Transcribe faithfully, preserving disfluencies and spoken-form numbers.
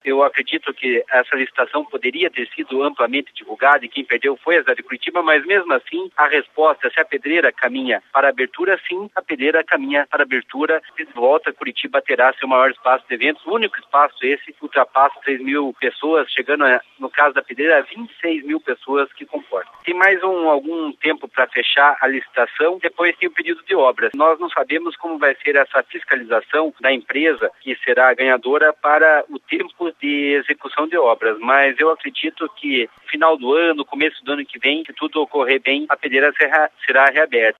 Eu acredito que essa licitação poderia ter sido amplamente divulgada e quem perdeu foi a cidade de Curitiba, mas mesmo assim a resposta, se a pedreira caminha para a abertura, sim, a pedreira caminha para a abertura. De volta, Curitiba terá seu maior espaço de eventos, o único espaço esse, ultrapassa três mil pessoas, chegando, a, no caso da pedreira, a vinte e seis mil pessoas que comportam. Tem mais um, algum tempo para fechar a licitação, depois tem o período de obras. Nós não sabemos como vai ser essa fiscalização da empresa que será a ganhadora para o tempo de execução de obras, mas eu acredito que no final do ano, começo do ano que vem, se tudo ocorrer bem, a pedreira será, será reaberta.